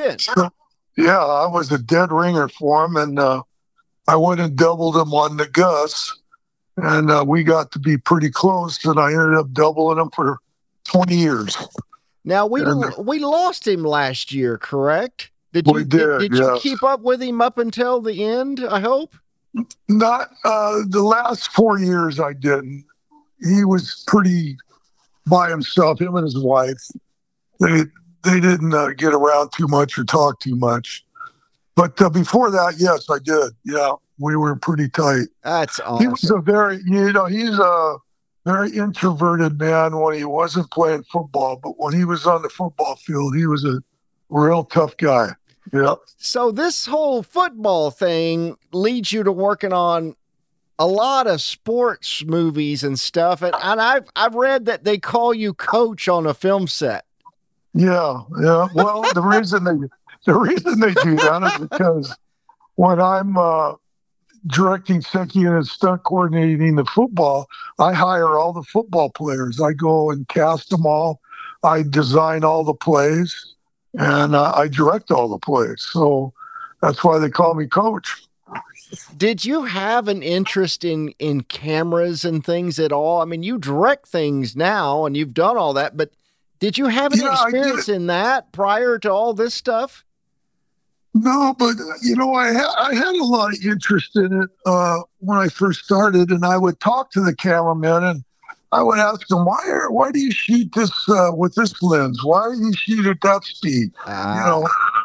did. Yeah, I was a dead ringer for him, and I went and doubled him on the Gus, and we got to be pretty close, and I ended up doubling him for 20 years. Now And we lost him last year, correct? we did, Did you yes. keep up with him up until the end? I hope. Not the last 4 years I didn't. He was pretty by himself, him and his wife. They didn't get around too much or talk too much. But before that, yes, I did. Yeah, we were pretty tight. That's He was awesome. he's a very introverted man when he wasn't playing football, but when he was on the football field, he was a real tough guy. Yeah. So this whole football thing leads you to working on a lot of sports movies and stuff, and I've read that they call you coach on a film set. Yeah, yeah. Well, the reason they do that is because when I'm directing, second and stunt coordinating the football, I hire all the football players. I go and cast them all. I design all the plays, and I direct all the plays. So that's why they call me coach. Did you have an interest in cameras and things at all? I mean, you direct things now and you've done all that, but did you have any Yeah, I experience did. in that prior to all this stuff? No, but I had a lot of interest in it when I first started, and I would talk to the cameraman, and I would ask them, why do you shoot this with this lens? Why do you shoot at that speed? Ah,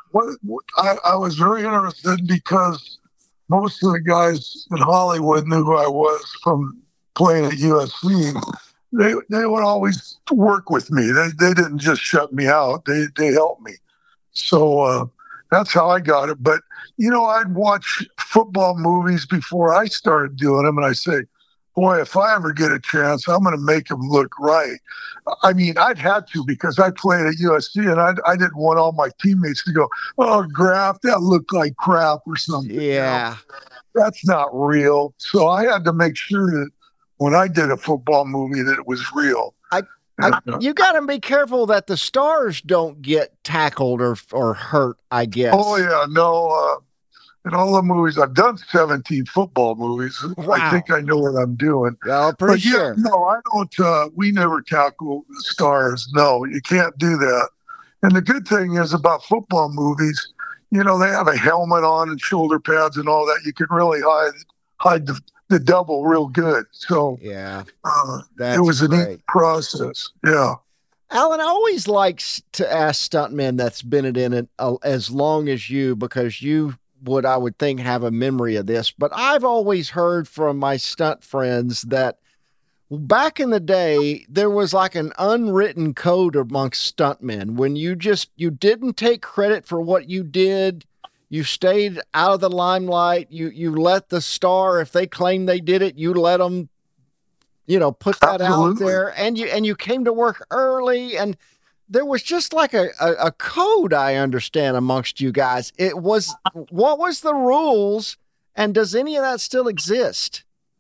I was very interested because most of the guys in Hollywood knew who I was from playing at USC. They would always work with me. They didn't just shut me out. They helped me. So that's how I got it. But I'd watch football movies before I started doing them, and I say, boy, if I ever get a chance, I'm going to make them look right. I mean, I'd had to because I played at USC, and I didn't want all my teammates to go, oh, Graf, that looked like crap or something. yeah. That's not real. So I had to make sure that when I did a football movie that it was real. I, you got to be careful that the stars don't get tackled or hurt, I guess. Oh, yeah, no. In all the movies, I've done 17 football movies. Wow. I think I know what I'm doing. Well, pretty sure. No, I don't. We never tackle the stars. No, you can't do that. And the good thing is about football movies, they have a helmet on and shoulder pads and all that. You can really hide the double real good. So Yeah. it was a great. neat process. Yeah. Alan, I always like to ask stuntmen that's been in it as long as you, because you would, I would think, have a memory of this. But I've always heard from my stunt friends that back in the day, there was like an unwritten code amongst stuntmen. When you didn't take credit for what you did, you stayed out of the limelight. You let the star, if they claim they did it, you let them, put that out Absolutely. there. And you came to work early, and there was just like a code, I understand, amongst you guys. What was the rules, and does any of that still exist?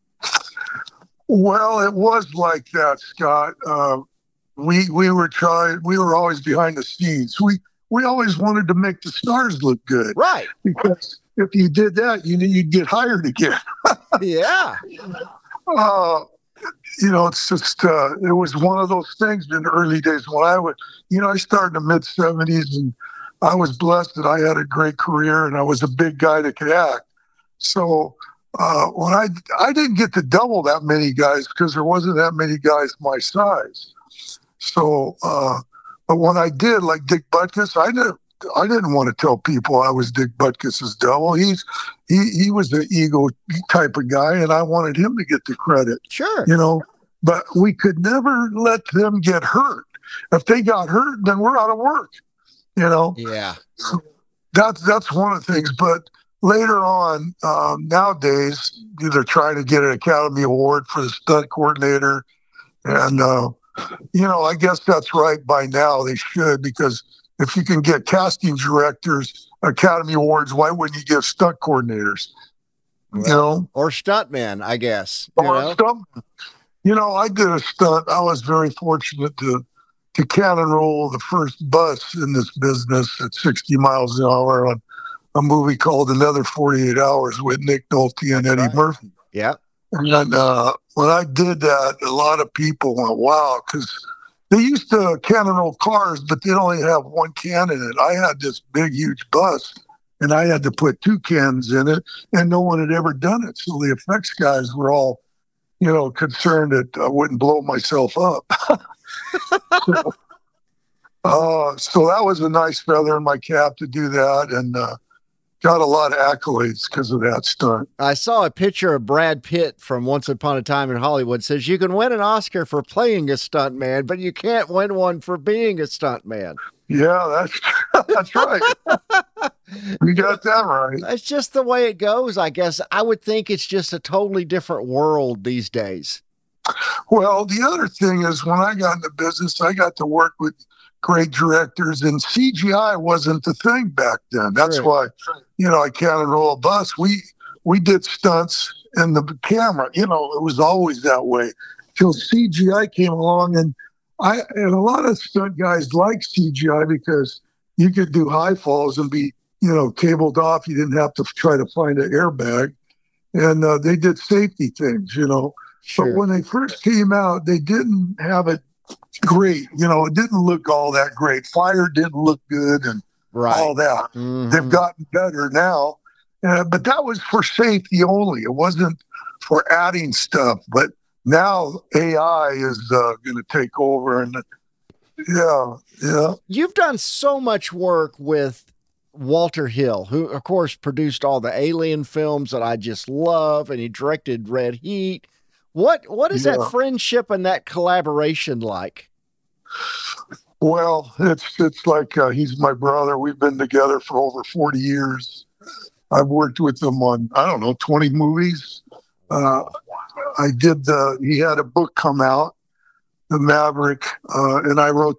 Well, it was like that, Scott. We were always behind the scenes. We always wanted to make the stars look good. Right. Because if you did that, you'd get hired again. Yeah. It's just, it was one of those things in the early days when I started in the mid-'70s, and I was blessed that I had a great career, and I was a big guy that could act. So when I didn't get to double that many guys because there wasn't that many guys my size. So, but when I did, like Dick Butkus, I didn't want to tell people I was Dick Butkus's double. He was the ego type of guy, and I wanted him to get the credit. Sure. But we could never let them get hurt. If they got hurt, then we're out of work. Yeah. So that's one of the things. But later on, nowadays, they're trying to get an Academy Award for the stunt coordinator, and I guess that's right by now. They should, because if you can get casting directors Academy Awards, why wouldn't you give stunt coordinators? Or stuntmen, I guess. Or stunt. I did a stunt. I was very fortunate to to cannon roll the first bus in this business at 60 miles an hour on a movie called Another 48 Hours with Nick Nolte and That's Eddie right. Murphy. Yeah. And when I did that, a lot of people went, wow, because they used to cannon roll cars, but they only have one can in it. I had this big, huge bus, and I had to put two cans in it, and no one had ever done it. So the effects guys were all, concerned that I wouldn't blow myself up. So that was a nice feather in my cap to do that, and got a lot of accolades because of that stunt. I saw a picture of Brad Pitt from Once Upon a Time in Hollywood. Says you can win an Oscar for playing a stuntman, but you can't win one for being a stuntman. Yeah, that's right. You got that right. That's just the way it goes, I guess. I would think it's just a totally different world these days. Well, the other thing is when I got into business, I got to work with great directors, and CGI wasn't the thing back then. That's why, I can't roll a bus. We did stunts in the camera. It was always that way till CGI came along, and a lot of stunt guys like CGI because you could do high falls and be, cabled off. You didn't have to try to find an airbag, and they did safety things, Sure. But when they first came out, they didn't have it great. It didn't look all that great. Fire didn't look good and all that. Mm-hmm. They've gotten better now. But that was for safety only. It wasn't for adding stuff. But now AI is going to take over. And yeah. You've done so much work with Walter Hill, who, of course, produced all the Alien films that I just love, and he directed Red Heat. What is that friendship and that collaboration like? Well, it's like he's my brother. We've been together for over 40 years. I've worked with him on, 20 movies. He had a book come out, The Maverick, and I wrote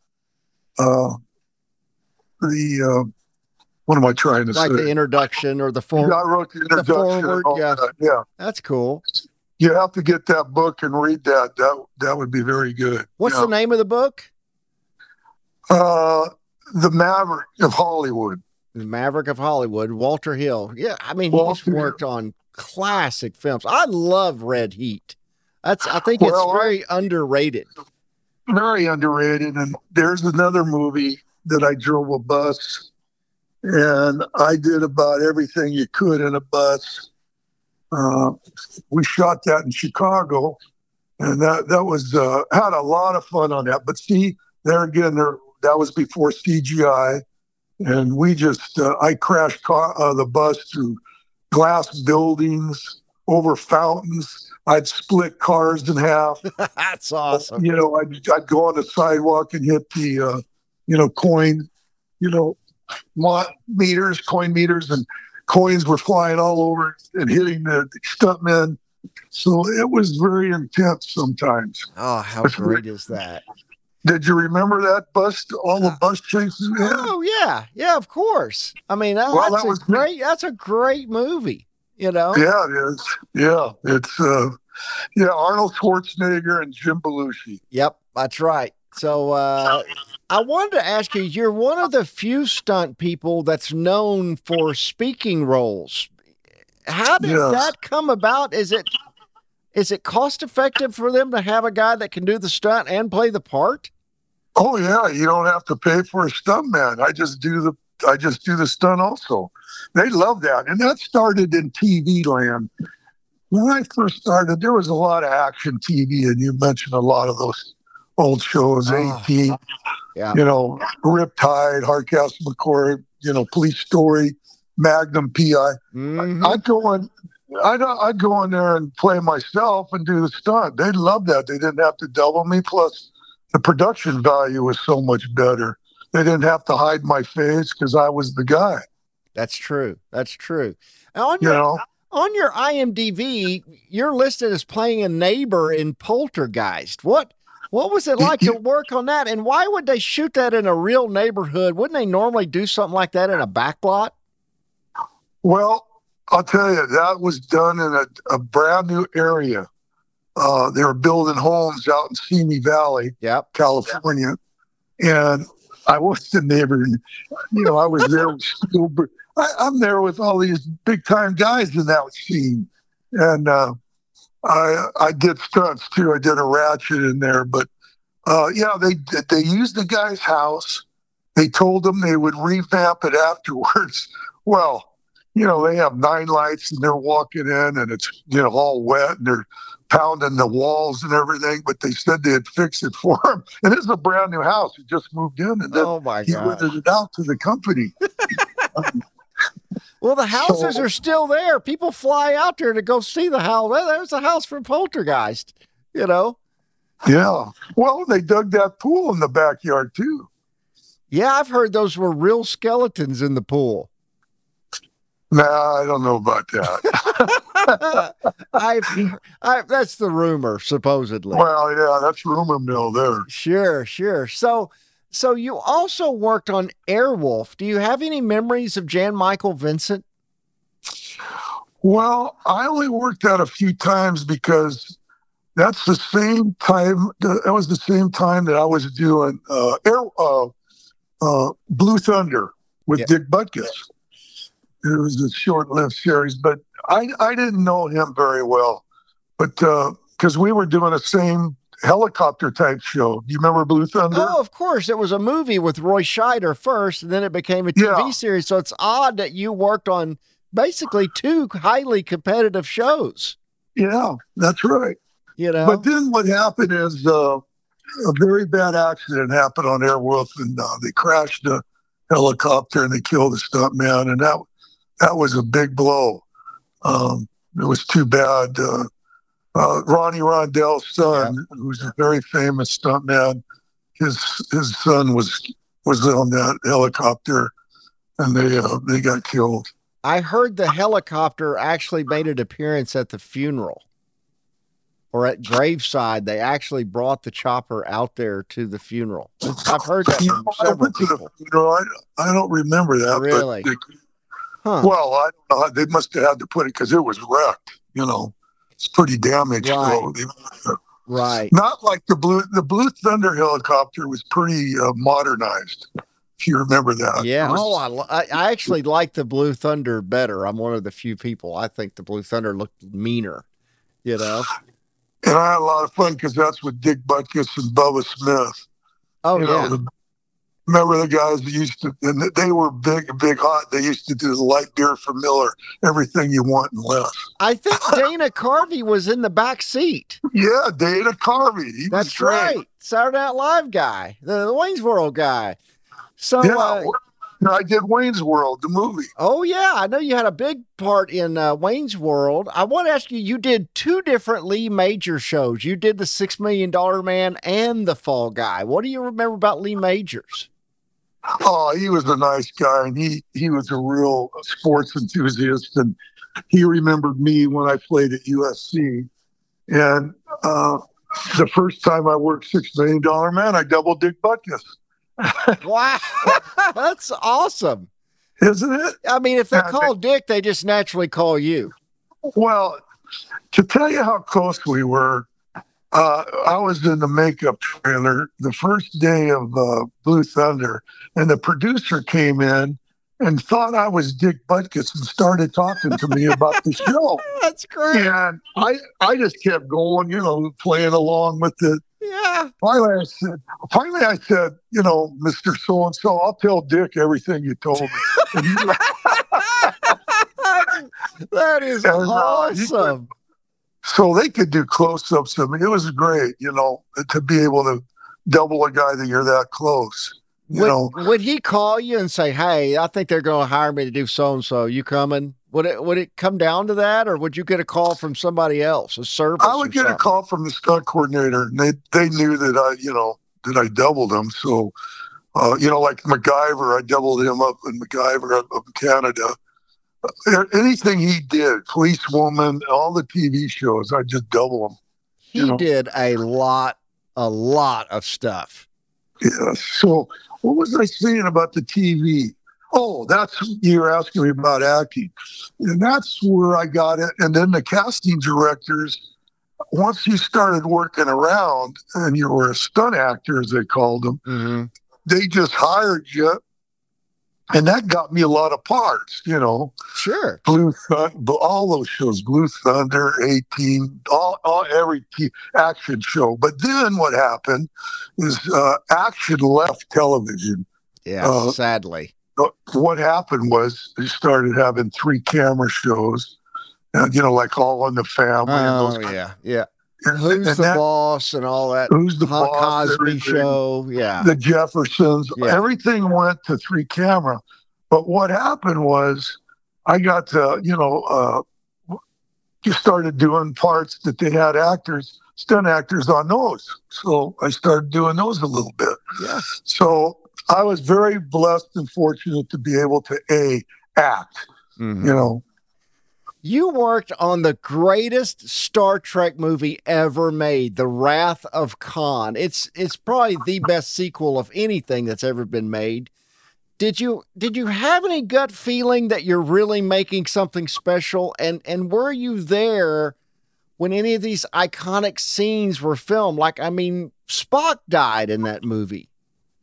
what am I trying to say? Like the introduction or the forward. I wrote the introduction. Yeah. That's cool. You have to get that book and read that. That would be very good. What's the name of the book? The Maverick of Hollywood. The Maverick of Hollywood, Walter Hill. Yeah, he's worked on classic films. I love Red Heat. I think it's very underrated. Very underrated. And there's another movie that I drove a bus, and I did about everything you could in a bus. We shot that in Chicago, and that was had a lot of fun on that. But see, there again, that was before CGI, and we just I crashed the bus through glass buildings, over fountains. I'd split cars in half. That's awesome. I'd go on the sidewalk and hit the coin meters, and coins were flying all over and hitting the stuntmen. So it was very intense sometimes. Oh, how great is that? Did you remember that bus? All the bus chases we had? Oh yeah, of course. That's a great movie. Yeah, it is. Yeah, it's Arnold Schwarzenegger and Jim Belushi. Yep, that's right. So I wanted to ask you, you're one of the few stunt people that's known for speaking roles. How did that come about? Is it cost effective for them to have a guy that can do the stunt and play the part? Oh yeah, you don't have to pay for a stuntman. I just do the stunt also. They love that. And that started in TV land. When I first started, there was a lot of action TV, and you mentioned a lot of those old shows, AT, Riptide, Hardcastle McCoy, Police Story, Magnum PI. Mm-hmm. I'd go in there and play myself and do the stunt. They loved that. They didn't have to double me. Plus, the production value was so much better. They didn't have to hide my face because I was the guy. That's true. On your IMDb, you're listed as playing a neighbor in Poltergeist. What was it like to work on that? And why would they shoot that in a real neighborhood? Wouldn't they normally do something like that in a backlot? Well, I'll tell you, that was done in a brand new area. They were building homes out in Simi Valley, California. And I wasn't there, I was there with Spielberg. I'm there with all these big time guys in that scene. And I did stunts too. I did a ratchet in there, but they used the guy's house. They told them they would revamp it afterwards. Well, they have 9 lights and they're walking in and it's, all wet and they're pounding the walls and everything, but they said they'd fix it for him. And it's a brand new house. He just moved in and then he rented it out to the company. Well, the houses are still there. People fly out there to go see the house. Well, there's a house from Poltergeist, Yeah. Well, they dug that pool in the backyard too. Yeah, I've heard those were real skeletons in the pool. Nah, I don't know about that. That's the rumor, supposedly. Well, yeah, that's rumor mill there. Sure. So you also worked on Airwolf. Do you have any memories of Jan Michael Vincent? Well, I only worked out a few times because that's the same time. That was the same time that I was doing Blue Thunder with Dick Butkus. It was a short-lived series, but I didn't know him very well. But because we were doing the same helicopter type show. Do you remember Blue Thunder? Oh, of course. It was a movie with Roy Scheider first, and then it became a TV series. So it's odd that you worked on basically 2 highly competitive shows. Yeah, that's right. But then what happened is a very bad accident happened on Airwolf, and they crashed a helicopter and they killed the stuntman, and that was a big blow. It was too bad. Ronnie Rondell's son, who's a very famous stuntman, his son was on that helicopter, and they got killed. I heard the helicopter actually made an appearance at the funeral, or at graveside. They actually brought the chopper out there to the funeral. I've heard that from several people. I don't remember that. Really? But well, I don't know. They must have had to put it because it was wrecked. It's pretty damaged. Right. Not like the Blue Thunder helicopter was pretty modernized. If you remember that. Yeah. I actually like the Blue Thunder better. I'm one of the few people. I think the Blue Thunder looked meaner. And I had a lot of fun because that's with Dick Butkus and Bubba Smith. Oh, yeah. Remember the guys that used to, and they were big hot. They used to do the light beer for Miller, everything you want and less. I think Dana Carvey was in the back seat. Yeah, Dana Carvey. That's right. Saturday Night Live guy, the Wayne's World guy. So I did Wayne's World, the movie. Oh, yeah. I know you had a big part in Wayne's World. I want to ask you, you did 2 different Lee Majors shows. You did the $6 Million Man and the Fall Guy. What do you remember about Lee Majors? Oh, he was a nice guy, and he was a real sports enthusiast, and he remembered me when I played at USC. And the first time I worked $6 Million Man, I doubled Dick Butkus. Wow, that's awesome. Isn't it? I mean, if they call Dick, they just naturally call you. Well, to tell you how close we were, I was in the makeup trailer the first day of Blue Thunder, and the producer came in and thought I was Dick Butkus and started talking to me about the show. That's great. And I just kept going, playing along with it. Yeah. Finally, I said, Mr. So-and-so, I'll tell Dick everything you told me. That is awesome. So they could do close-ups of me. It was great, to be able to double a guy that you're that close. Would he call you and say, "Hey, I think they're going to hire me to do so-and-so. You coming?" Would it come down to that, or would you get a call from somebody else, a service? I would get a call from the stunt coordinator, and they knew that I doubled them. So, like MacGyver, I doubled him up in MacGyver of Canada. Anything he did, Policewoman, all the TV shows, I just double them. He did a lot of stuff. Yeah. So what was I saying about the TV? Oh, you were asking me about acting. And that's where I got it. And then the casting directors, once you started working around and you were a stunt actor, as they called them, they just hired you. And that got me a lot of parts, Sure. Blue Thunder, all those shows, Blue Thunder, 18, every action show. But then what happened is action left television. Yeah, sadly. What happened was they started having 3-camera shows, like All in the Family. Oh, yeah. Who's the Boss and all that. Who's the Boss? Cosby Show. Yeah. The Jeffersons. Yeah. Everything went to 3-camera. But what happened was I got to, just started doing parts that they had stunt actors on those. So I started doing those a little bit. Yeah. So I was very blessed and fortunate to be able to act, You worked on the greatest Star Trek movie ever made, The Wrath of Khan. It's probably the best sequel of anything that's ever been made. Did you have any gut feeling that you're really making something special? And were you there when any of these iconic scenes were filmed? Like, I mean, Spock died in that movie.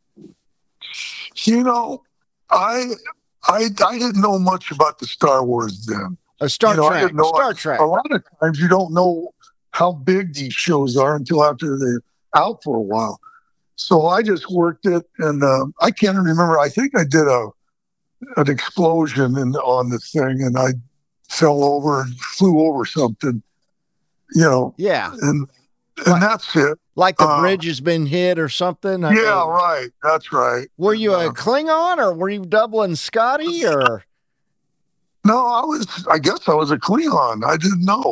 I didn't know much about the Star Wars then. Star Trek. Star Trek. A lot of times you don't know how big these shows are until after they're out for a while. So I just worked it, and I can't remember. I think I did an explosion on the thing, and I fell over and flew over something, Yeah. And that's it. Like the bridge has been hit or something? Right. That's right. Were you a Klingon, or were you doubling Scotty, or? No, I guess I was a Klingon. I didn't know.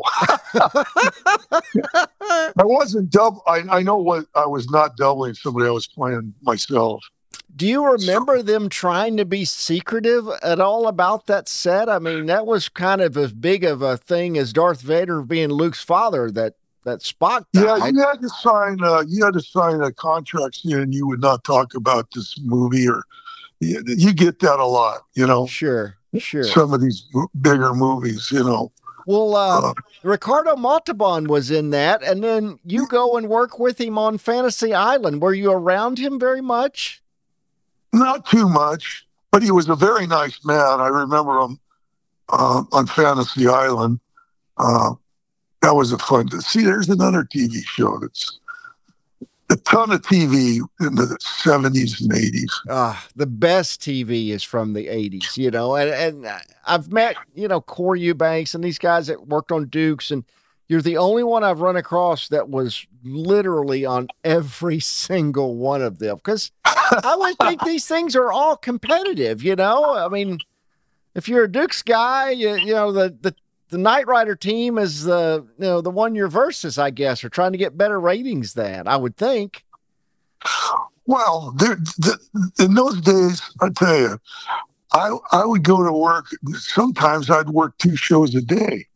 I wasn't I know what I was not doubling somebody. I was playing myself. Do you remember them trying to be secretive at all about that set? I mean, that was kind of as big of a thing as Darth Vader being Luke's father, that Spock died. Yeah, you had to sign a contract saying you would not talk about this movie, or you get that a lot, Sure. Some of these bigger movies, Well, Ricardo Montalban was in that, and then you go and work with him on Fantasy Island. Were you around him very much? Not too much, but he was a very nice man. I remember him on Fantasy Island. That was a fun to see. There's another TV show that's a ton of TV in the 70s and 80s. The best TV is from the 80s, and I've met, Corey Eubanks and these guys that worked on Dukes, and you're the only one I've run across that was literally on every single one of them. Because I would think these things are all competitive, I mean, if you're a Dukes guy, the Knight Rider team is the one you're versus, I guess, or trying to get better ratings than, I would think. Well, in those days, I tell you, I would go to work. Sometimes I'd work 2 shows a day.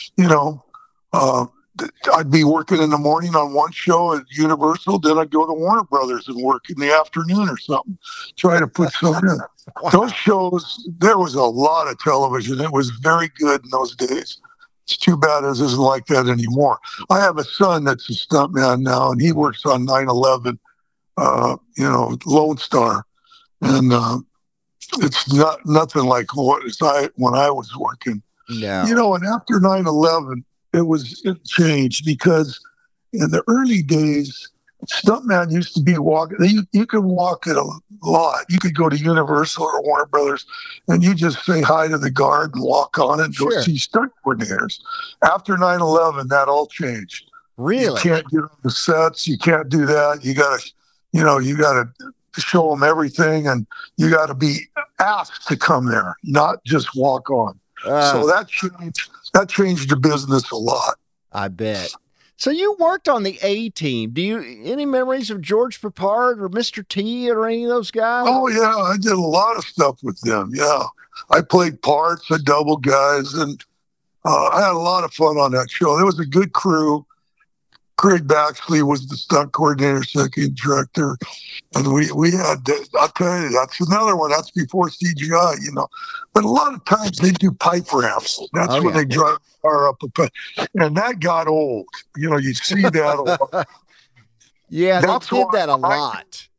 I'd be working in the morning on one show at Universal, then I'd go to Warner Brothers and work in the afternoon or something, try to put something in. Wow. Those shows, there was a lot of television. It was very good in those days. It's too bad it isn't like that anymore. I have a son that's a stuntman now, and he works on 9/11, Lone Star. And it's nothing like when I was working. No. And after 9/11, it changed, because in the early days, stuntman used to be walking. You could walk it a lot. You could go to Universal or Warner Brothers, and you just say hi to the guard and walk on and go see stunt coordinators. After 9/11, that all changed. Really? You can't get on the sets. You can't do that. You gotta show them everything, and you got to be asked to come there, not just walk on. So that changed the business a lot. I bet. So you worked on the A-Team. Do you any memories of George Peppard or Mr. T or any of those guys? Oh yeah, I did a lot of stuff with them. Yeah, I played parts, I doubled guys, and I had a lot of fun on that show. There was a good crew. Craig Baxley was the stunt coordinator, second director, and we had. I'll tell you, that's another one. That's before CGI, But a lot of times they do pipe ramps. That's when they drive the car up a pipe, and that got old. You see that a lot. Yeah, they did that a lot.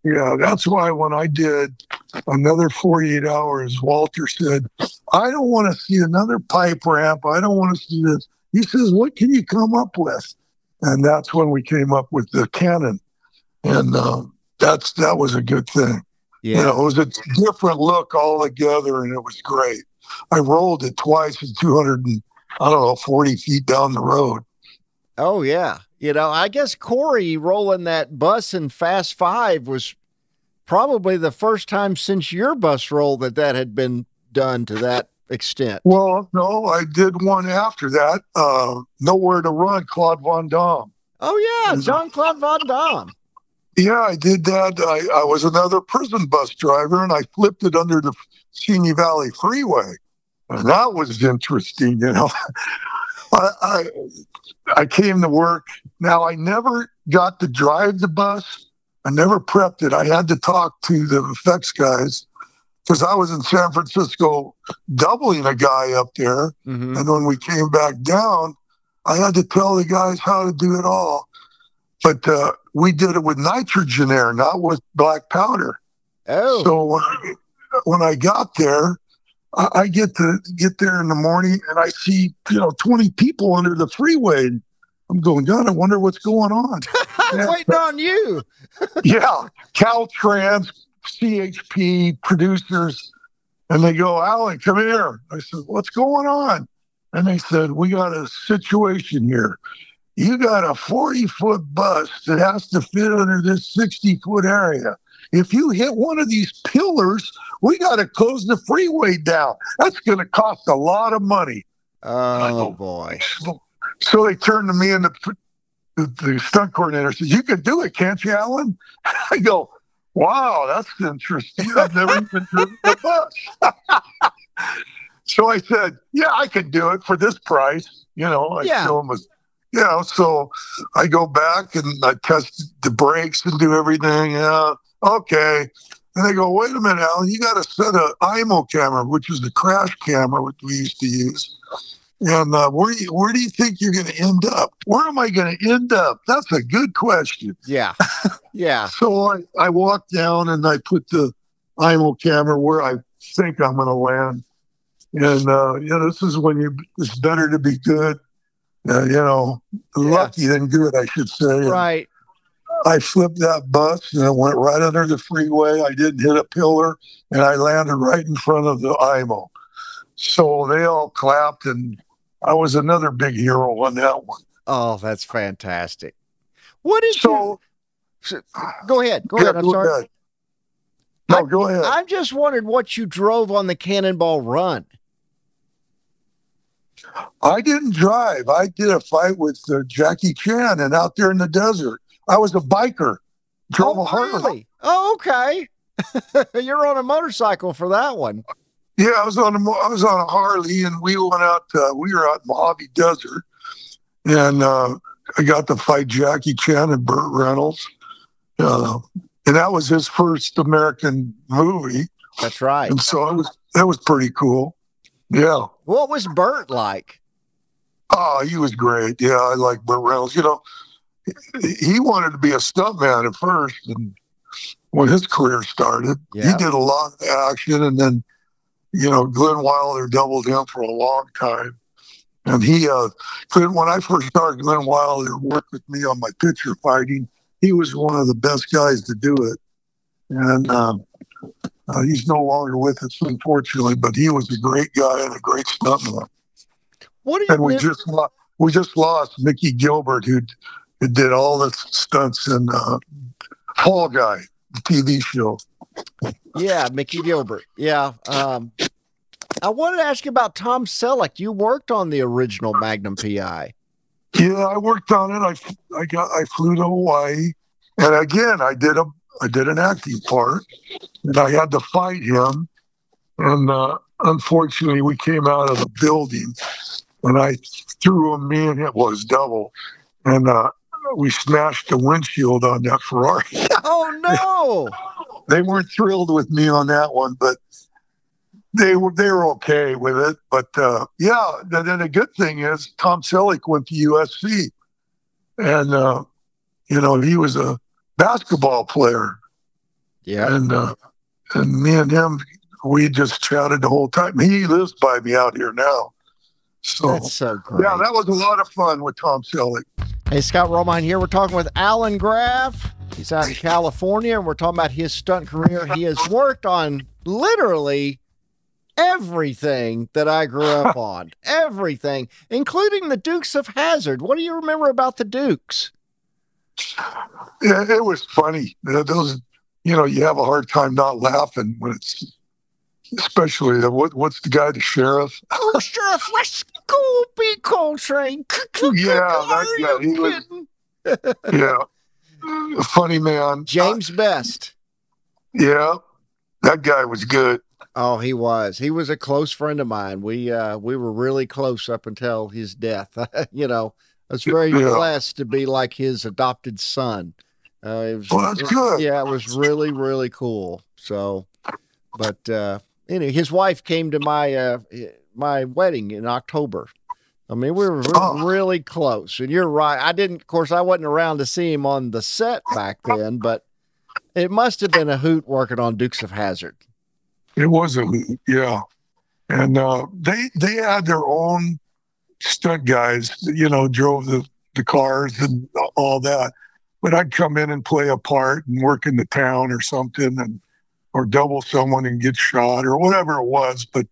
Yeah, that's why when I did another 48 hours, Walter said, I don't want to see another pipe ramp. I don't want to see this. He says, what can you come up with? And that's when we came up with the Cannon. And that was a good thing. You Yeah. know, it was a different look altogether, and it was great. I rolled it twice at 200 and, I don't know, 40 feet down the road. Oh yeah. I guess Corey rolling that bus in Fast Five was probably the first time since your bus roll that had been done to that extent. Well, no, I did one after that. Nowhere to Run, Claude Van Damme. Oh yeah, Jean-Claude Van Damme. Yeah, I did that. I was another prison bus driver, and I flipped it under the Simi Valley Freeway. And that was interesting, I came to work. Now, I never got to drive the bus. I never prepped it. I had to talk to the effects guys because I was in San Francisco doubling a guy up there. Mm-hmm. And when we came back down, I had to tell the guys how to do it all. But we did it with nitrogen air, not with black powder. Oh. So when I got there, I get there in the morning and I see, 20 people under the freeway. I'm going, God, I wonder what's going on. I'm waiting on you. Yeah. Caltrans, CHP, producers. And they go, Alan, come here. I said, what's going on? And they said, we got a situation here. You got a 40-foot bus that has to fit under this 60-foot area. If you hit one of these pillars, we got to close the freeway down. That's going to cost a lot of money. Oh, boy. So they turned to me, and the stunt coordinator says, you can do it, can't you, Alan? I go, wow, that's interesting. I've never even driven a bus. So I said, yeah, I can do it for this price. I show them so I go back and I test the brakes and do everything. Yeah, okay. And they go, wait a minute, Alan, you got to set an IMO camera, which is the crash camera which we used to use. And where do you think you're going to end up? Where am I going to end up? That's a good question. Yeah. Yeah. So I walked down and I put the IMO camera where I think I'm going to land. And, this is when it's better to be good. Lucky than good, I should say. Right. I flipped that bus and it went right under the freeway. I didn't hit a pillar and I landed right in front of the IMO. So they all clapped and I was another big hero on that one. Oh, that's fantastic. What did you... Go ahead. I'm sorry. Ahead. No, go ahead. I just wondered what you drove on the Cannonball Run. I didn't drive. I did a fight with Jackie Chan and out there in the desert. I was a biker. Drove a Harley. Really? Oh, okay. You're on a motorcycle for that one. Yeah, I was on a Harley, and we went out. We were out in Mojave Desert, and I got to fight Jackie Chan and Burt Reynolds, and that was his first American movie. That's right. And so that was pretty cool. Yeah. What was Burt like? Oh, he was great. Yeah, I like Burt Reynolds. He wanted to be a stuntman at first, and when his career started, he did a lot of action, and then, Glenn Wilder doubled him for a long time. And when I first started, Glenn Wilder worked with me on my picture fighting. He was one of the best guys to do it. And he's no longer with us, unfortunately, but he was a great guy and a great stuntman. We just lost Mickey Gilbert, who did all the stunts in Fall Guy, the TV show. Yeah, Mickey Gilbert. Yeah. I wanted to ask you about Tom Selleck. You worked on the original Magnum PI. Yeah, I worked on it. I flew to Hawaii, and again, I did an acting part, and I had to fight him. And unfortunately, we came out of the building, and I threw him. Me and it was double, and we smashed the windshield on that Ferrari. Oh no! They weren't thrilled with me on that one, but they were okay with it. But then the good thing is Tom Selleck went to USC, and he was a basketball player, Yeah. And me and him, we just chatted the whole time. He lives by me out here now. So, That's so great. yeah, that was a lot of fun with Tom Selleck. Hey, Scott Romine here. We're talking with Alan Graff. He's out in California, and we're talking about his stunt career. He has worked on literally everything that I grew up on. Everything, including the Dukes of Hazzard. What do you remember about the Dukes? Yeah, it was funny. Those, you have a hard time not laughing when it's, especially what's the guy, the sheriff? Oh, Sheriff Scooby Coltrane. Yeah, that guy. He was, yeah, a funny man. James Best. Yeah, that guy was good. Oh, he was. He was a close friend of mine. We were really close up until his death. I was very blessed to be like his adopted son. That's good. Yeah, it was really, really cool. So, but his wife came to my wedding in October. I mean, we were really close. And you're right. Of course, I wasn't around to see him on the set back then, but it must have been a hoot working on Dukes of Hazzard. It was a hoot, yeah. And they had their own stunt guys, drove the cars and all that. But I'd come in and play a part and work in the town or something, or double someone and get shot or whatever it was. But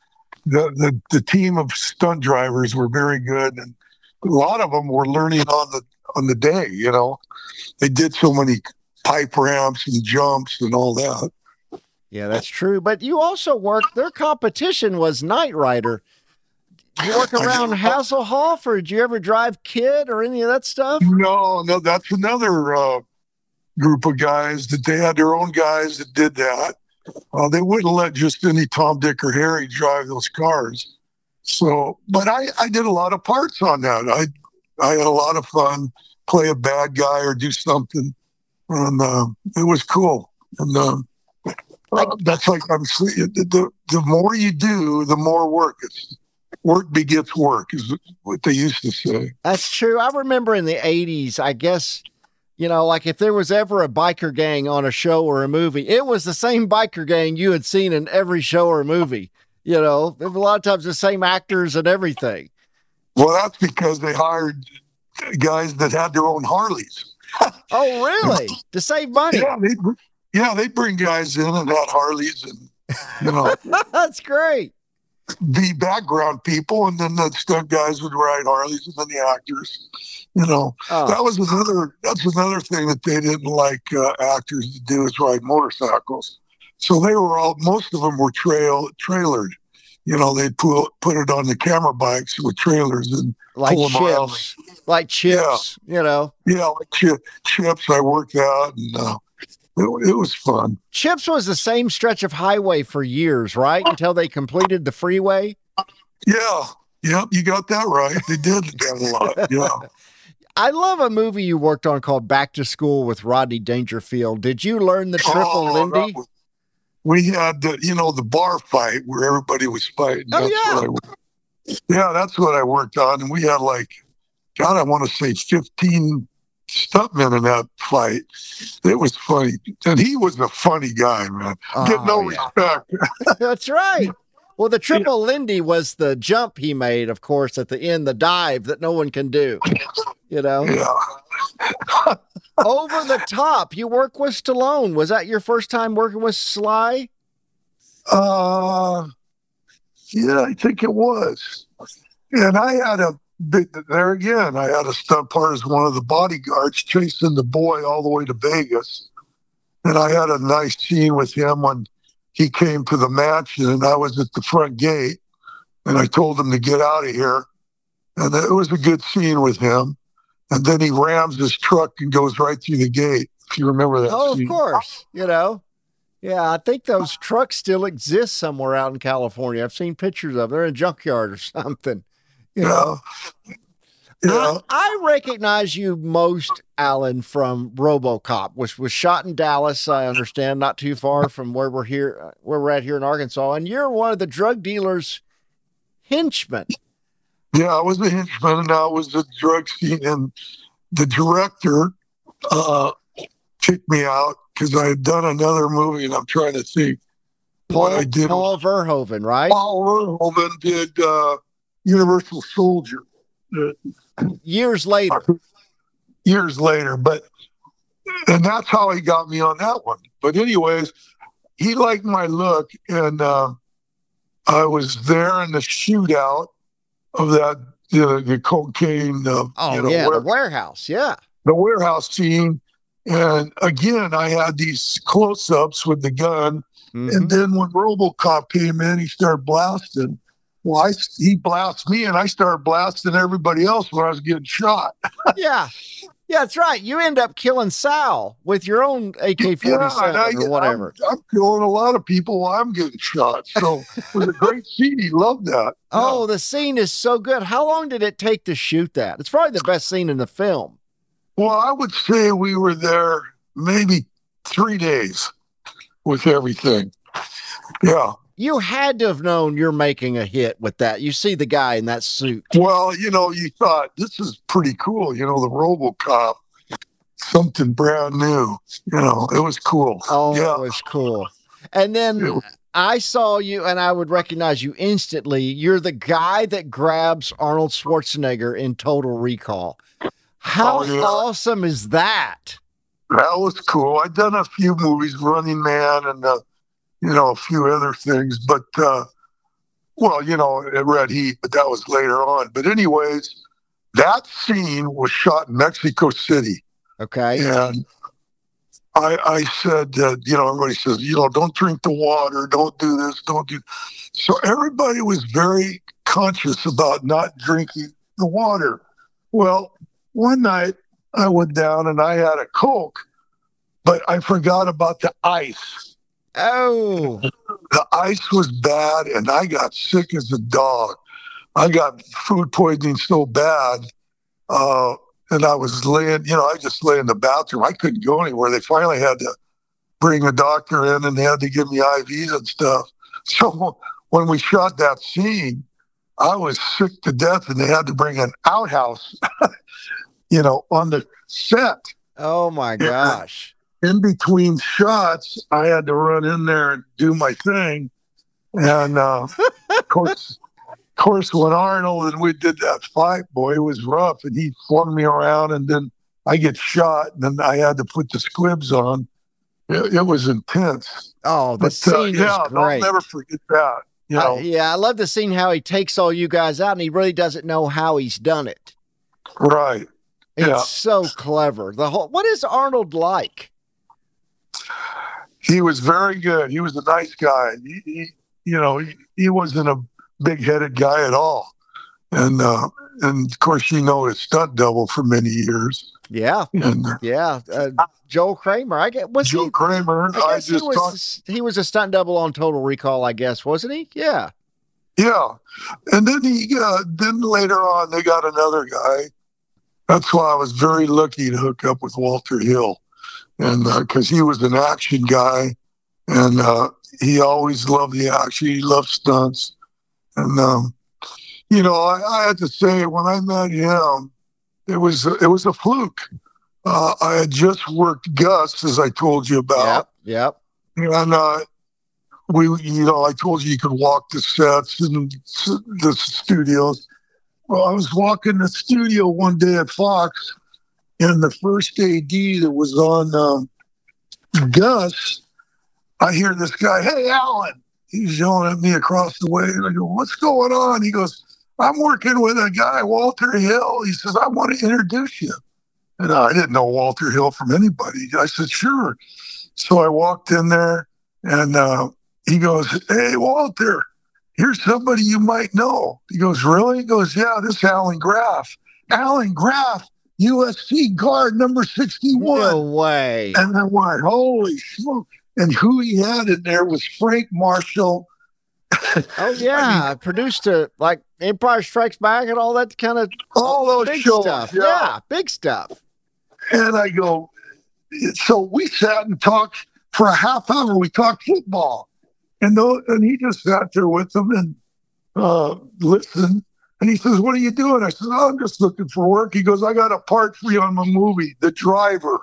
the team of stunt drivers were very good, and a lot of them were learning on the day. They did so many pipe ramps and jumps and all that. Yeah, that's true. But you also worked. Their competition was Knight Rider. Did you work around Hasselhoff, or did you ever drive Kid or any of that stuff? No, that's another group of guys that they had their own guys that did that. They wouldn't let just any Tom, Dick, or Harry drive those cars. So, but I did a lot of parts on that. I had a lot of fun, play a bad guy or do something, and it was cool. And that's like I'm saying. The more you do, the more work it's. Work begets work is what they used to say. That's true. I remember in the 80s, I guess, like if there was ever a biker gang on a show or a movie, it was the same biker gang you had seen in every show or movie. There were a lot of times the same actors and everything. Well, that's because they hired guys that had their own Harleys. Oh, really? To save money? Yeah, they bring guys in and had Harleys and, That's great. The background people, and then the stunt guys would ride Harleys, and then the actors. That's another thing that they didn't like actors to do is ride motorcycles. So most of them were trailered. They'd put it on the camera bikes with trailers and like pull them around. Like Chips, Yeah, like Chips. I worked out, and it was fun. Chips was the same stretch of highway for years, right? Until they completed the freeway. Yeah. Yep. You got that right. They did that a lot. Yeah. I love a movie you worked on called Back to School with Rodney Dangerfield. Did you learn the triple Lindy? We had the bar fight where everybody was fighting. That's what I worked on. And we had I want to say 15 stuntmen in that fight. It was funny. And he was a funny guy, man. Get no respect. That's right. Well, the triple Lindy was the jump he made, of course, at the end, the dive that no one can do. Yeah. Over the Top. You work with Stallone. Was that your first time working with Sly? Yeah, I think it was. And I had a stunt part as one of the bodyguards chasing the boy all the way to Vegas. And I had a nice scene with him when he came to the mansion, and I was at the front gate, and I told him to get out of here. And it was a good scene with him. And then he rams his truck and goes right through the gate, if you remember that scene. Of course. Yeah, I think those trucks still exist somewhere out in California. I've seen pictures of them. They're in a junkyard or something. Yeah. I recognize you most, Alan, from RoboCop, which was shot in Dallas, I understand, not too far from where we're at here in Arkansas. And you're one of the drug dealers' henchmen. Yeah, I was a henchman, and I was a drug scene. And the director kicked me out because I had done another movie, and I'm trying to think what I did. Paul Verhoeven, right? Paul Verhoeven did Universal Soldier. Years later. Years later, and that's how he got me on that one. But anyways, he liked my look, and I was there in the shootout of that, the cocaine. The warehouse, yeah. The warehouse scene. And again, I had these close-ups with the gun. Mm-hmm. And then when RoboCop came in, he started blasting. Well, he blasted me, and I started blasting everybody else when I was getting shot. Yeah, that's right. You end up killing Sal with your own AK-47 or whatever. I'm killing a lot of people while I'm getting shot. So it was a great scene. He loved that. Oh, the scene is so good. How long did it take to shoot that? It's probably the best scene in the film. Well, I would say we were there maybe 3 days with everything. Yeah. You had to have known you're making a hit with that. You see the guy in that suit. Well, you thought, this is pretty cool. The RoboCop, something brand new. It was cool. Oh, yeah. It was cool. And then I saw you, and I would recognize you instantly. You're the guy that grabs Arnold Schwarzenegger in Total Recall. How awesome is that? That was cool. I'd done a few movies, Running Man, and a few other things, but Red Heat, but that was later on. But anyways, that scene was shot in Mexico City. Okay. And I said, everybody says, don't drink the water, don't do this, don't do. So everybody was very conscious about not drinking the water. Well, one night I went down and I had a Coke, but I forgot about the ice. Oh. The ice was bad, and I got sick as a dog. I got food poisoning so bad, and I was laying, I just lay in the bathroom. I couldn't go anywhere. They finally had to bring a doctor in, and they had to give me IVs and stuff. So when we shot that scene, I was sick to death, and they had to bring an outhouse, on the set. Oh, my gosh. In between shots, I had to run in there and do my thing. And of course, when Arnold and we did that fight, boy, it was rough. And he flung me around, and then I get shot, and then I had to put the squibs on. It was intense. Oh, the scene is great. I'll never forget that. I love the scene how he takes all you guys out, and he really doesn't know how he's done it. Right. It's so clever. What is Arnold like? He was very good. He was a nice guy. He wasn't a big-headed guy at all. And of course, his stunt double for many years. Yeah. And, Joel Kramer. Joel Kramer. He was a stunt double on Total Recall, I guess, wasn't he? Yeah. Yeah. And then then later on, they got another guy. That's why I was very lucky to hook up with Walter Hill. And because he was an action guy, and he always loved the action. He loved stunts. And, I had to say, when I met him, it was a fluke. I had just worked Gus, as I told you about. Yep. And I told you could walk the sets and the studios. Well, I was walking the studio one day at Fox, and the first AD that was on Gus, I hear this guy, "Hey, Alan." He's yelling at me across the way. And I go, "What's going on?" He goes, "I'm working with a guy, Walter Hill." He says, "I want to introduce you." And I didn't know Walter Hill from anybody. I said, "Sure." So I walked in there, and he goes, "Hey, Walter, here's somebody you might know." He goes, "Really?" He goes, "Yeah, this is Alan Graff." Alan Graff, USC guard number 61. No way. And I went, holy smoke. And who he had in there was Frank Marshall. Oh, yeah. Produced like Empire Strikes Back and all that kind of all those big shows. Stuff. Yeah, big stuff. And I go, so we sat and talked for a half hour. We talked football. And he just sat there with them and listened. And he says, "What are you doing?" I said, "Oh, I'm just looking for work." He goes, "I got a part for you on my movie, The Driver,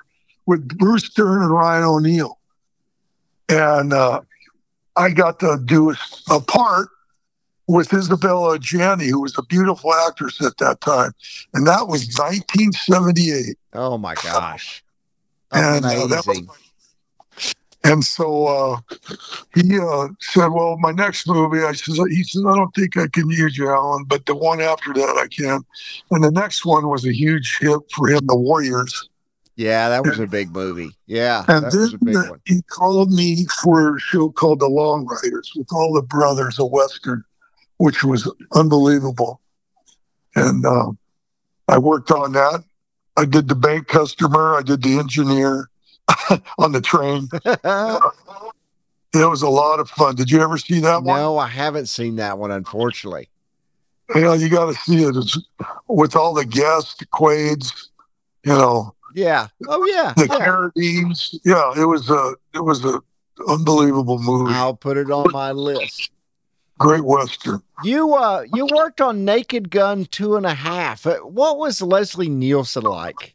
with Bruce Dern and Ryan O'Neal. And I got to do a part with Isabella Adjani, who was a beautiful actress at that time. And that was 1978. Oh, my gosh. And Amazing. and so he said, well, my next movie, he said, I don't think I can use you, Alan, but the one after that I can. And the next one was a huge hit for him, The Warriors. Yeah, that was a big movie. Yeah, and that then was a big one. He called me for a show called The Long Riders with all the brothers, a Western, which was unbelievable. And I worked on that. I did the bank customer. I did the engineer on the train. It was a lot of fun. Did you ever see that one? No, I haven't seen that one, unfortunately. Yeah, you got to see it. It's with all the guests, the Quaids, Yeah. Oh, yeah. the Carradines. Yeah, it was a unbelievable movie. I'll put it on my list. Great Western. You worked on Naked Gun 2.5. What was Leslie Nielsen like?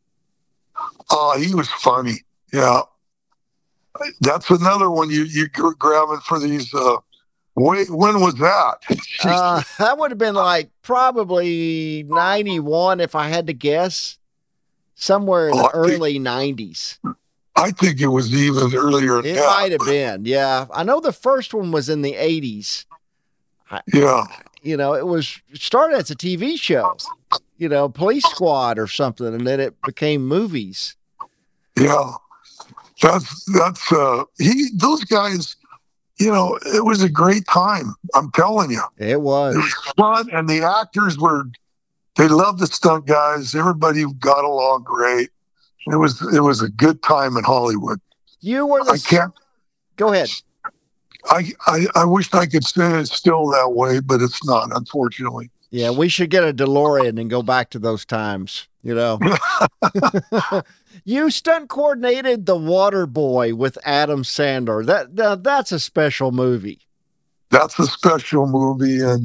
He was funny. Yeah. That's another one you're grabbing for these. When was that? That would have been like probably 91 if I had to guess. Somewhere in the early 90s. I think it was even earlier than It that. might have been, yeah. I know the first one was in the 80s. Yeah. It started as a TV show, Police Squad or something, and then it became movies. Yeah. Those guys, it was a great time. I'm telling you. It was. It was fun, and the actors they loved the stunt guys. Everybody got along great. It was a good time in Hollywood. You were Go ahead. I wish I could say it's still that way, but it's not, unfortunately. Yeah, we should get a DeLorean and go back to those times, You stunt coordinated The Water Boy with Adam Sandler. That's a special movie. That's a special movie, and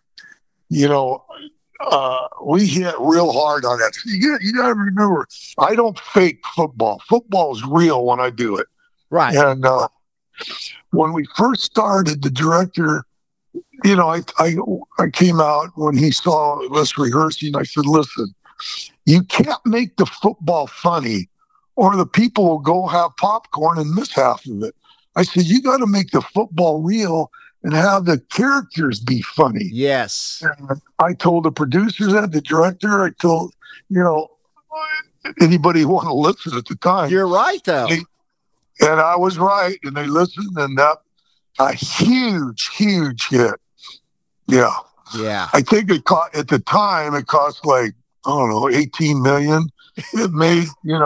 we hit real hard on that. You got to remember, I don't fake football. Football is real when I do it. Right. And when we first started, the director, I came out when he saw us rehearsing. I said, listen, you can't make the football funny or the people will go have popcorn and miss half of it. I said, you got to make the football real and have the characters be funny. Yes. And I told the producers that, the director, I told, anybody who wanted to listen at the time. You're right, though. And I was right, and they listened, and that a huge, huge hit. Yeah. Yeah. I think at the time it cost like, I don't know, $18 million. It made,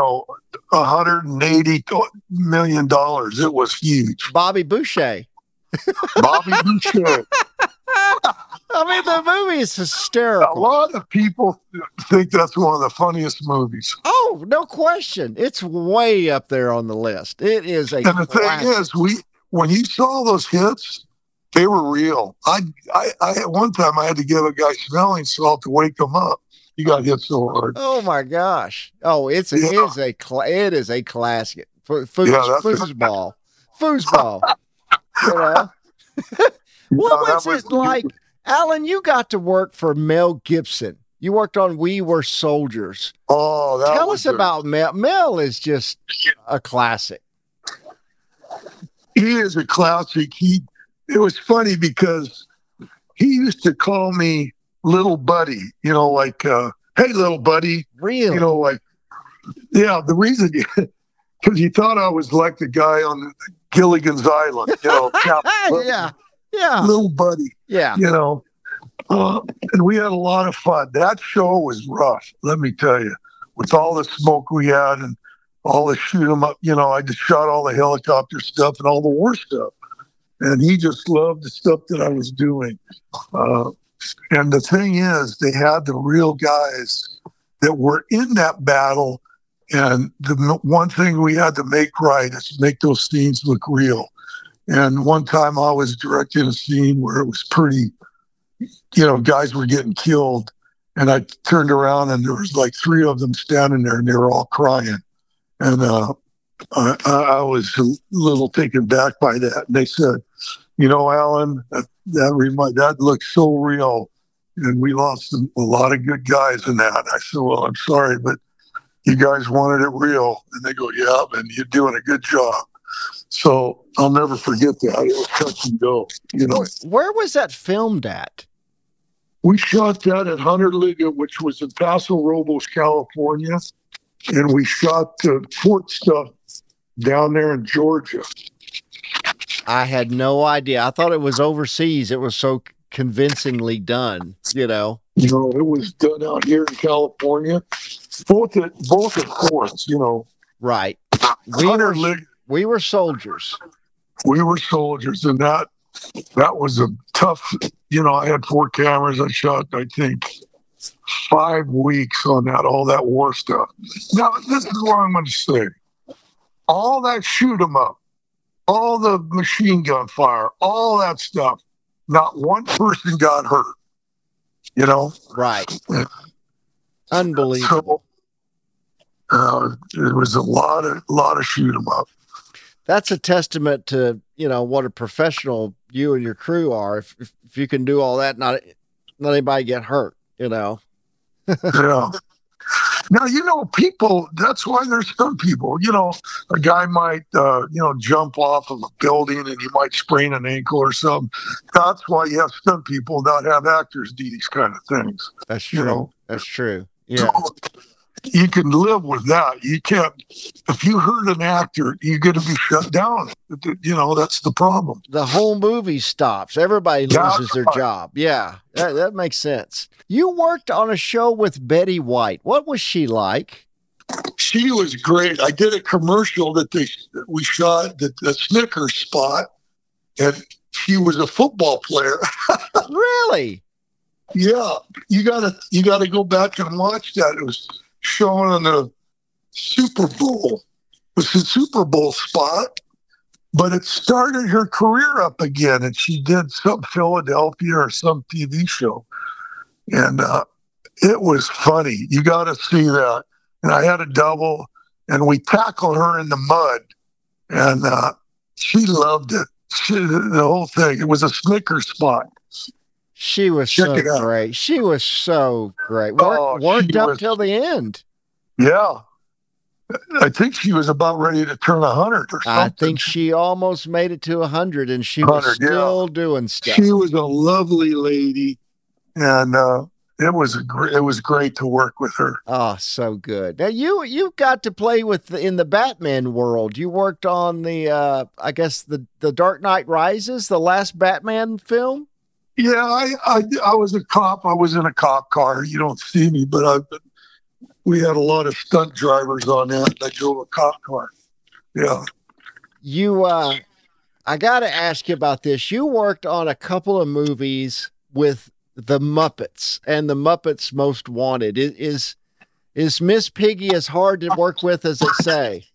$180 million. It was huge. Bobby Boucher. Bobby Boucher. I mean, the movie is hysterical. A lot of people think that's one of the funniest movies. Oh, no question. It's way up there on the list. It is a And the thing is, when you saw those hits, they were real. I at one time I had to give a guy smelling salt to wake him up. He got hit so hard. Oh my gosh! Oh, it is a classic. Foosball. What was it like, Alan? You got to work for Mel Gibson. You worked on We Were Soldiers. Oh, tell us about Mel. Mel is just a classic. He is a classic. It was funny because he used to call me Little Buddy, like, hey, little buddy. Really? The reason, because he thought I was like the guy on Gilligan's Island, yeah. Little buddy. Yeah. And we had a lot of fun. That show was rough, let me tell you, with all the smoke we had and all the shoot 'em up. I just shot all the helicopter stuff and all the war stuff. And he just loved the stuff that I was doing. And the thing is, they had the real guys that were in that battle. And the one thing we had to make right is make those scenes look real. And one time I was directing a scene where it was pretty, guys were getting killed. And I turned around and there was like 3 of them standing there and they were all crying. And I was a little taken back by that. And they said, Alan, that looks so real. And we lost a lot of good guys in that. I said, well, I'm sorry, but you guys wanted it real. And they go, yeah, and you're doing a good job. So I'll never forget that. It was touch and go, Where was that filmed at? We shot that at Hunter Liggett, which was in Paso Robles, California. And we shot Fort stuff down there in Georgia. I had no idea. I thought it was overseas. It was so convincingly done, No, it was done out here in California. Both at Forts, Right. We were soldiers. We were soldiers, and that was a tough. I had 4 cameras. I shot, I think, 5 weeks on that, all that war stuff. Now, this is what I'm going to say. All that shoot 'em up, all the machine gun fire, all that stuff, not one person got hurt, Right. Unbelievable. So, it was a lot of shoot 'em up. That's a testament to, what a professional you and your crew are. If you can do all that, not anybody get hurt, Yeah. Now, people, that's why there's some people, a guy might, jump off of a building and he might sprain an ankle or something. That's why you have some people that have actors do these kind of things. That's true. That's true. Yeah. So you can live with that. You can't, if you hurt an actor, you're going to be shut down. That's the problem. The whole movie stops. Everybody loses their job. Yeah, that makes sense. You worked on a show with Betty White. What was she like? She was great. I did a commercial that we shot at the Snickers spot, and she was a football player. Really? Yeah. You gotta go back and watch that. It was shown on the Super Bowl. It was the Super Bowl spot, but it started her career up again, and she did some Philadelphia or some TV show. And it was funny. You got to see that. And I had a double, and we tackled her in the mud, and she loved it. The whole thing. It was a Snickers spot. She was so great. She was so great. Worked up till the end. Yeah. I think she was about ready to turn 100 or something. I think she almost made it to 100, and she was still doing stuff. She was a lovely lady, and it was great to work with her. Oh, so good. Now you got to play in the Batman world. You worked on the I guess the Dark Knight Rises, the last Batman film. Yeah, I was a cop. I was in a cop car. You don't see me, but we had a lot of stunt drivers on that. I drove a cop car. Yeah. I got to ask you about this. You worked on a couple of movies with the Muppets and the Muppets Most Wanted. Is Miss Piggy as hard to work with as they say?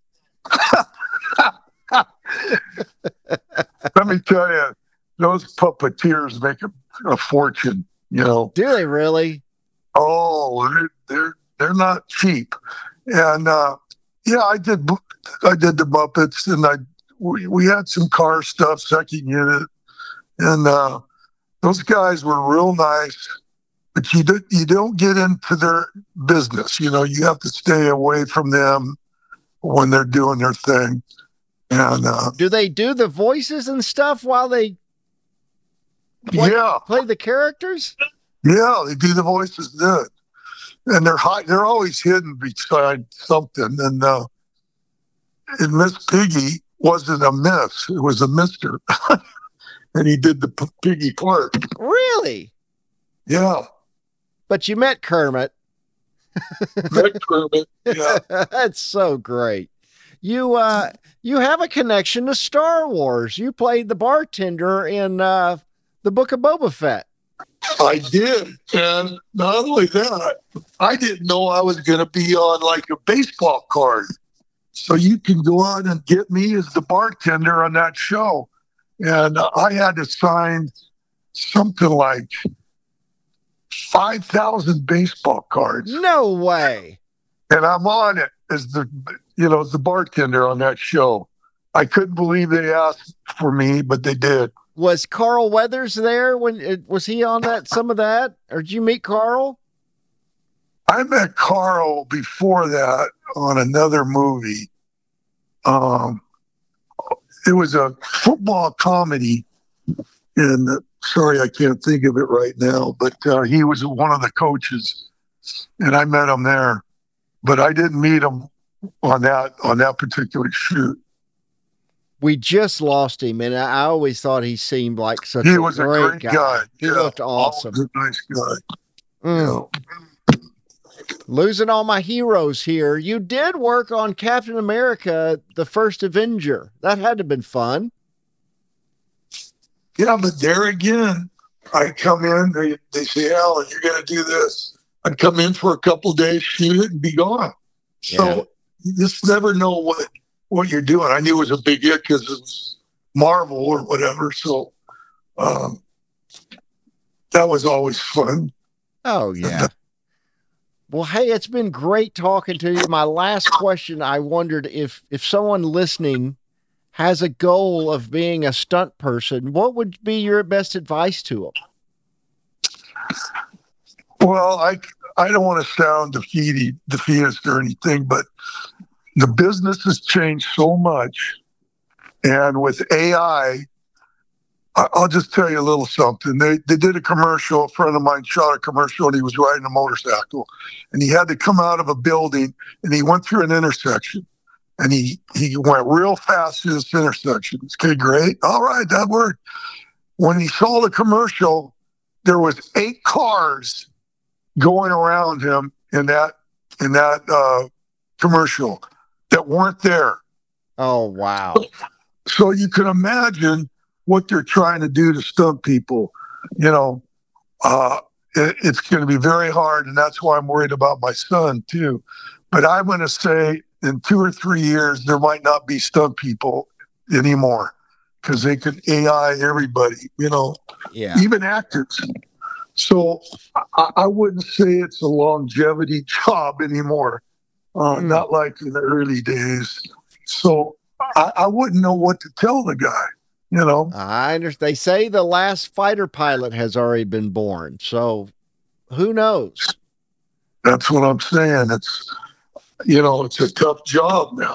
Let me tell you, those puppeteers make a fortune. Do they really? Oh, they're not cheap. And yeah, I did the Muppets, and we had some car stuff, second unit, and those guys were real nice. But you don't get into their business. You have to stay away from them when they're doing their thing. And do they do the voices and stuff while they play the characters? Yeah, they do the voices good. And they're always hidden beside something. And Miss Piggy wasn't a miss. It was a mister. And he did the Piggy part. Really? Yeah. But you met Kermit. Met Kermit, yeah. That's so great. You have a connection to Star Wars. You played the bartender in the Book of Boba Fett. I did. And not only that, I didn't know I was going to be on like a baseball card. So you can go on and get me as the bartender on that show. And I had to sign something like 5,000 baseball cards. No way. And I'm on it. as the bartender on that show. I couldn't believe they asked for me, but they did. Was Carl Weathers there was he on some of that? Or did you meet Carl? I met Carl before that on another movie. It was a football comedy, and sorry, I can't think of it right now, but he was one of the coaches, and I met him there, but I didn't meet him on that particular shoot. We just lost him, and I always thought he seemed like such He a was great a great guy. He looked awesome. A nice guy. Mm. Losing all my heroes here. You did work on Captain America, the First Avenger. That had to have been fun. Yeah, but there again, I come in, they say, Alan, you're going to do this. I'd come in for a couple of days, shoot it, and be gone. So you just never know what you're doing. I knew it was a big hit because it was Marvel or whatever. So that was always fun. Oh, yeah. Well, hey, it's been great talking to you. My last question, I wondered if someone listening has a goal of being a stunt person, what would be your best advice to them? Well, I don't want to sound defeatist or anything, but the business has changed so much. And with AI, I'll just tell you a little something. They did a commercial. A friend of mine shot a commercial, and he was riding a motorcycle. And he had to come out of a building, and he went through an intersection. And he went real fast through this intersection. Okay, great. All right, that worked. When he saw the commercial, there was 8 cars going around him in that commercial that weren't there. Oh, wow. So you can imagine what they're trying to do to stunt people. It's going to be very hard, and that's why I'm worried about my son too. But I'm going to say in 2 or 3 years, there might not be stunt people anymore because they can AI everybody, even actors. So I wouldn't say it's a longevity job anymore, not like in the early days. So I wouldn't know what to tell the guy, I understand. They say the last fighter pilot has already been born. So who knows? That's what I'm saying. It's a tough job now.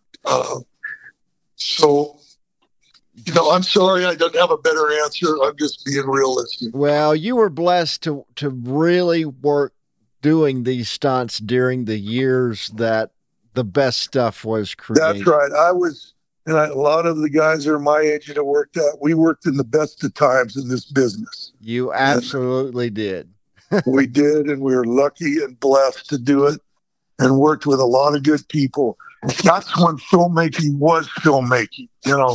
So, I'm sorry I don't have a better answer. I'm just being realistic. Well, you were blessed to really work doing these stunts during the years that the best stuff was created. That's right. I was, and a lot of the guys that are my age that worked out, we worked in the best of times in this business. You absolutely did. We did, and we were lucky and blessed to do it and worked with a lot of good people. That's when filmmaking was filmmaking,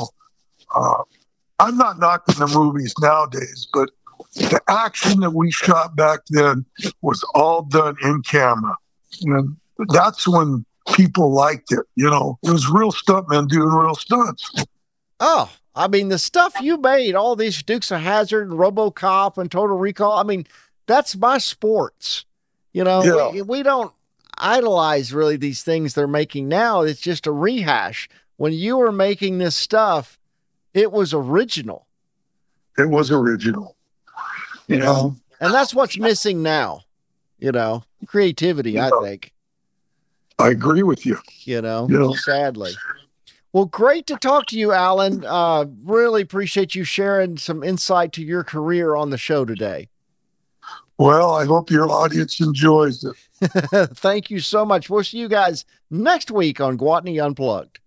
I'm not knocking the movies nowadays, but the action that we shot back then was all done in camera. And that's when people liked it. It was real stuntmen doing real stunts. Oh, I mean, the stuff you made, all these Dukes of Hazzard, and RoboCop, and Total Recall, I mean, that's my sports. We don't idolize really these things they're making now. It's just a rehash. When you were making this stuff, it was original. It was original. And that's what's missing now, creativity, I think. I agree with you. Sadly. Well, great to talk to you, Alan. Really appreciate you sharing some insight to your career on the show today. Well, I hope your audience enjoys it. Thank you so much. We'll see you guys next week on Gwatney Unplugged.